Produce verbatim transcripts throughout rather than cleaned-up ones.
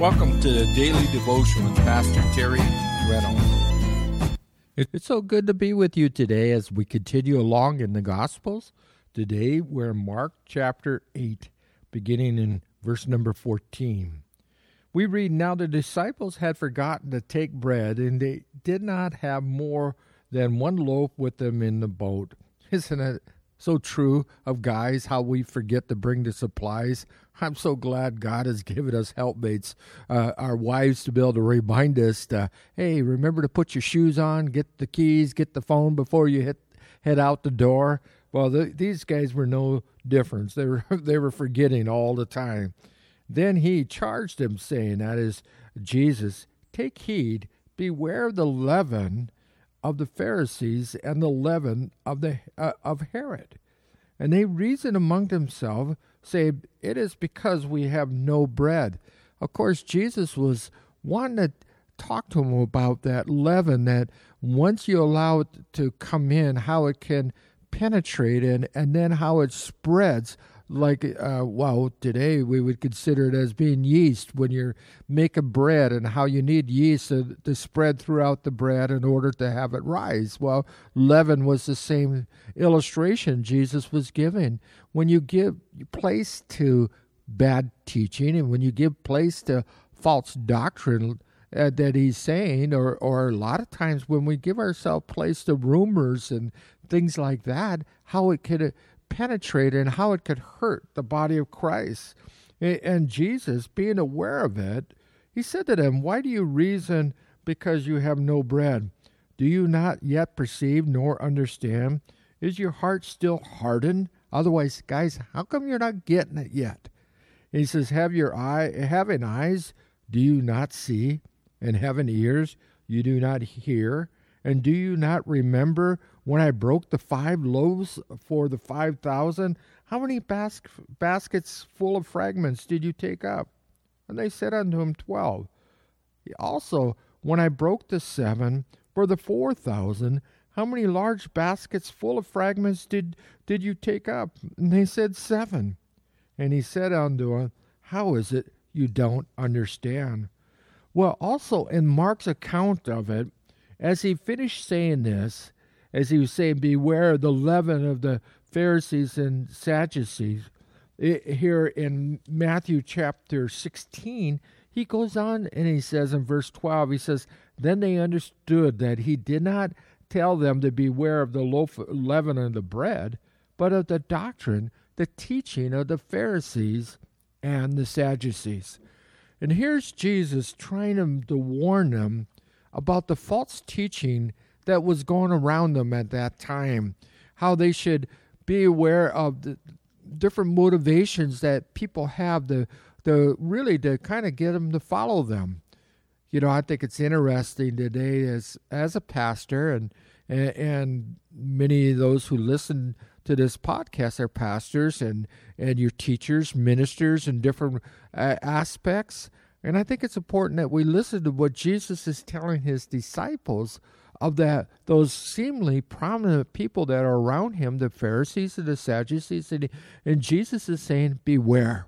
Welcome to the Daily Devotion with Pastor Terry Reynolds. It's so good to be with you today as we continue along in the Gospels. Today we're in Mark chapter eight, beginning in verse number fourteen. We read, "Now the disciples had forgotten to take bread, and they did not have more than one loaf with them in the boat." Isn't it so true of guys, how we forget to bring the supplies? I'm so glad God has given us helpmates, uh, our wives, to be able to remind us, to, hey, remember to put your shoes on, get the keys, get the phone before you hit, head out the door. Well, the, these guys were no difference. They were, they were forgetting all the time. Then he charged them, saying, that is Jesus, "Take heed, beware of the leaven of the Pharisees and the leaven of the uh, of Herod." And they reasoned among themselves, saying, "It is because we have no bread." Of course, Jesus was wanting to talk to them about that leaven, that once you allow it to come in, how it can penetrate and, and then how it spreads. Like, uh, well, today we would consider it as being yeast when you're making bread, and how you need yeast to, to spread throughout the bread in order to have it rise. Well, leaven was the same illustration Jesus was giving. When you give place to bad teaching, and when you give place to false doctrine uh, that he's saying, or, or a lot of times when we give ourselves place to rumors and things like that, how it could penetrate and how it could hurt the body of Christ. And Jesus, being aware of it, he said to them, "Why do you reason because you have no bread? Do you not yet perceive nor understand? Is your heart still hardened? Otherwise, guys, how come you're not getting it yet?" And he says, "Have your eye, having eyes, do you not see? And having ears, you do not hear? And do you not remember when I broke the five loaves for the five thousand? How many bas- baskets full of fragments did you take up?" And they said unto him, Twelve. "Also, when I broke the seven for the four thousand, how many large baskets full of fragments did, did you take up?" And they said, Seven. And he said unto them, "How is it you don't understand?" Well, also in Mark's account of it, as he finished saying this, as he was saying, beware of the leaven of the Pharisees and Sadducees, it, here in Matthew chapter sixteen, he goes on and he says in verse twelve, he says, "Then they understood that he did not tell them to beware of the loaf, leaven of the bread, but of the doctrine, the teaching of the Pharisees and the Sadducees." And here's Jesus trying to, to warn them about the false teaching that was going around them at that time, how they should be aware of the different motivations that people have to, to really to kind of get them to follow them. You know, I think it's interesting today as as a pastor, and and, and many of those who listen to this podcast are pastors and, and your teachers, ministers in different uh, aspects. And I think it's important that we listen to what Jesus is telling his disciples of that those seemingly prominent people that are around him, the Pharisees and the Sadducees, and, and Jesus is saying, beware.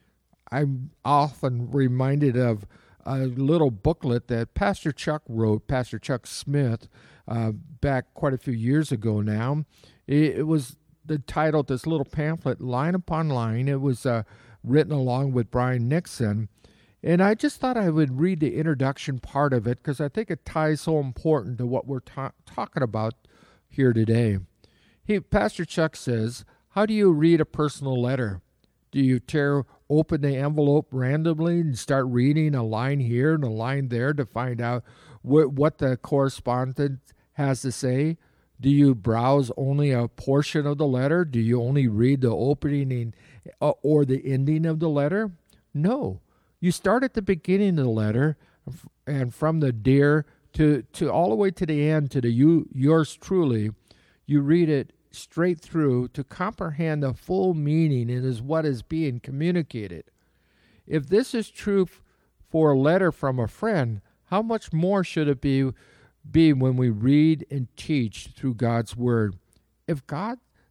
I'm often reminded of a little booklet that Pastor Chuck wrote, Pastor Chuck Smith, uh, back quite a few years ago now. It, it was the title, this little pamphlet, Line Upon Line. It was uh, written along with Brian Nixon. And I just thought I would read the introduction part of it because I think it ties so important to what we're ta- talking about here today. He, Pastor Chuck says, "How do you read a personal letter? Do you tear open the envelope randomly and start reading a line here and a line there to find out wh- what the correspondent has to say? Do you browse only a portion of the letter? Do you only read the opening uh, or the ending of the letter? No. You start at the beginning of the letter, and from the dear to, to all the way to the end, to the you yours truly, you read it straight through to comprehend the full meaning and is what is being communicated. If this is true for a letter from a friend, how much more should it be, be when we read and teach through God's Word? If God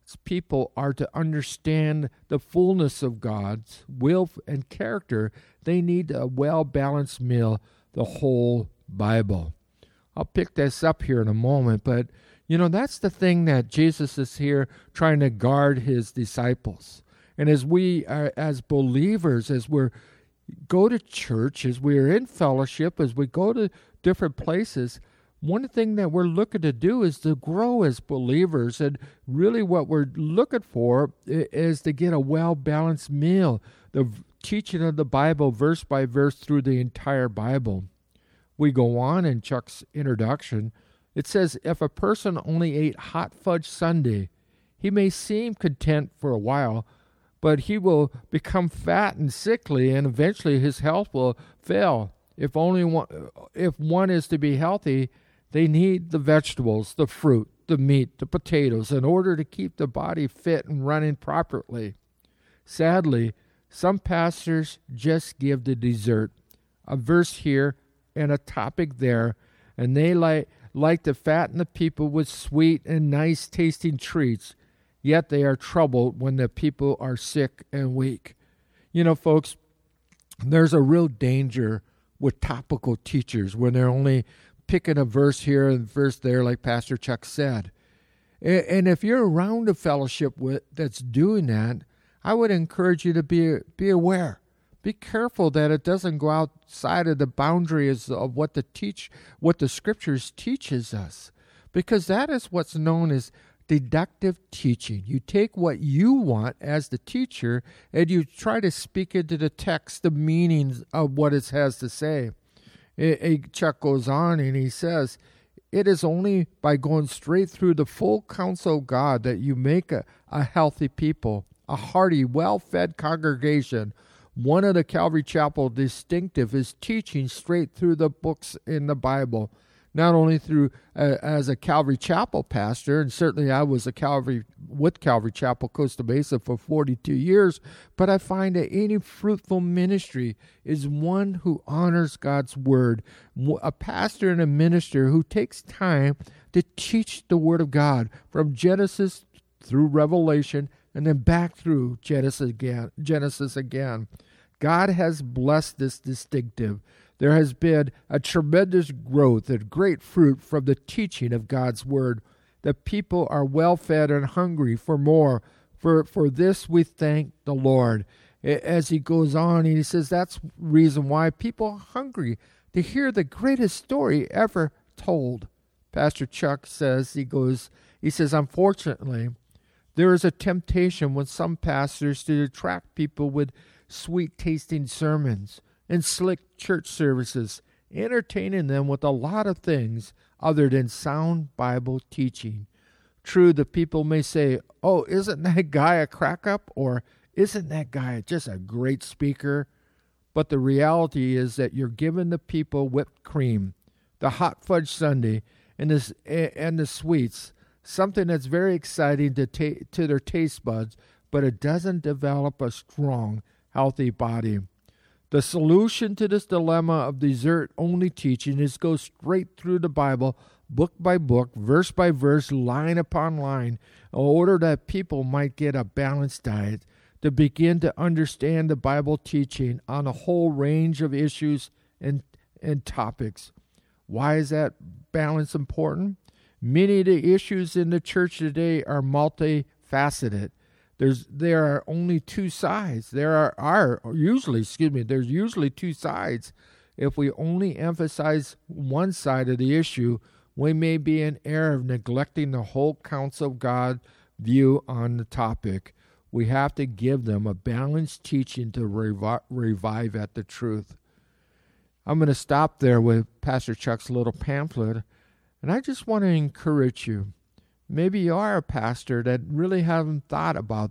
people are to understand the fullness of God's will and character, they need a well-balanced meal, the whole Bible. I'll pick this up here in a moment, but, you know, that's the thing that Jesus is here trying to guard his disciples. And as we are, as believers, as we go to church, as we're in fellowship, as we go to different places, one thing that we're looking to do is to grow as believers. And really what we're looking for is to get a well-balanced meal, the teaching of the Bible verse by verse through the entire Bible. We go on in Chuck's introduction. It says, if a person only ate hot fudge sundae, he may seem content for a while, but he will become fat and sickly, and eventually his health will fail. If only one, if one is to be healthy, they need the vegetables, the fruit, the meat, the potatoes, in order to keep the body fit and running properly. Sadly, some pastors just give the dessert, a verse here and a topic there, and they like, like to fatten the people with sweet and nice-tasting treats, yet they are troubled when the people are sick and weak. You know, folks, there's a real danger with topical teachers when they're only picking a verse here and a verse there, like Pastor Chuck said. And if you're around a fellowship with that's doing that, I would encourage you to be be aware. Be careful that it doesn't go outside of the boundaries of what the teach, what the Scriptures teaches us, because that is what's known as deductive teaching. You take what you want as the teacher and you try to speak into the text the meanings of what it has to say. Chuck goes on and he says, it is only by going straight through the full counsel of God that you make a, a healthy people, a hearty, well-fed congregation. One of the Calvary Chapel distinctive is teaching straight through the books in the Bible, not only through uh, as a Calvary Chapel pastor, and certainly I was a Calvary with Calvary Chapel Costa Mesa for forty-two years, but I find that any fruitful ministry is one who honors God's word, a pastor and a minister who takes time to teach the word of God from Genesis through Revelation and then back through Genesis again. Genesis again. God has blessed this distinctive. There has been a tremendous growth and great fruit from the teaching of God's word. The people are well fed and hungry for more. For, for this we thank the Lord. As he goes on, he says that's the reason why people are hungry to hear the greatest story ever told. Pastor Chuck says, he goes, he says, unfortunately, there is a temptation with some pastors to attract people with sweet-tasting sermons and slick church services, entertaining them with a lot of things other than sound Bible teaching. True, the people may say, oh, isn't that guy a crack-up? Or isn't that guy just a great speaker? But the reality is that you're giving the people whipped cream, the hot fudge sundae, and, this, and the sweets, something that's very exciting to, ta- to their taste buds, but it doesn't develop a strong, healthy body. The solution to this dilemma of dessert-only teaching is go straight through the Bible, book by book, verse by verse, line upon line, in order that people might get a balanced diet, to begin to understand the Bible teaching on a whole range of issues and, and topics. Why is that balance important? Many of the issues in the church today are multifaceted. There's there are only two sides. There are, are usually, excuse me, there's usually two sides. If we only emphasize one side of the issue, we may be in error of neglecting the whole counsel of God view on the topic. We have to give them a balanced teaching to revi- revive at the truth. I'm going to stop there with Pastor Chuck's little pamphlet, and I just want to encourage you. Maybe you are a pastor that really haven't thought about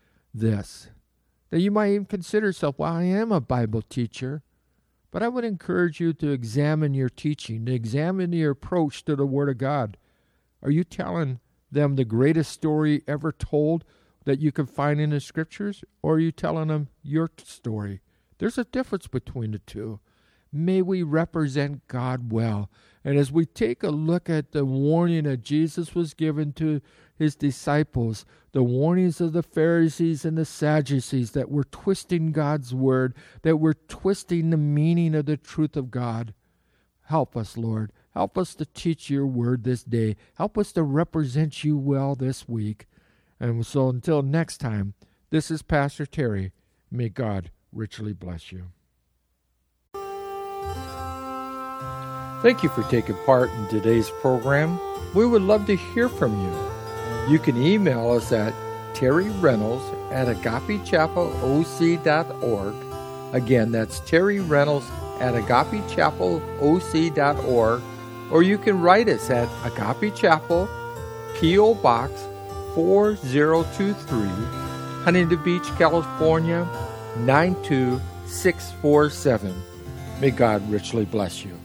this, that you might even consider yourself, well, I am a Bible teacher, but I would encourage you to examine your teaching, to examine your approach to the Word of God. Are you telling them the greatest story ever told that you can find in the Scriptures, or are you telling them your story? There's a difference between the two. may we represent God well. And as we take a look at the warning that Jesus was given to his disciples, the warnings of the Pharisees and the Sadducees that were twisting God's word, that were twisting the meaning of the truth of God, help us, Lord. Help us to teach your word this day. Help us to represent you well this week. And so until next time, this is Pastor Terry. May God richly bless you. Thank you for taking part in today's program. We would love to hear from you. You can email us at Terry Reynolds at agape chapel o c dot org. Again, that's Terry Reynolds at agape chapel o c dot org. Or you can write us at Agape Chapel, P O. Box four zero two three, Huntington Beach, California, nine two six four seven. May God richly bless you.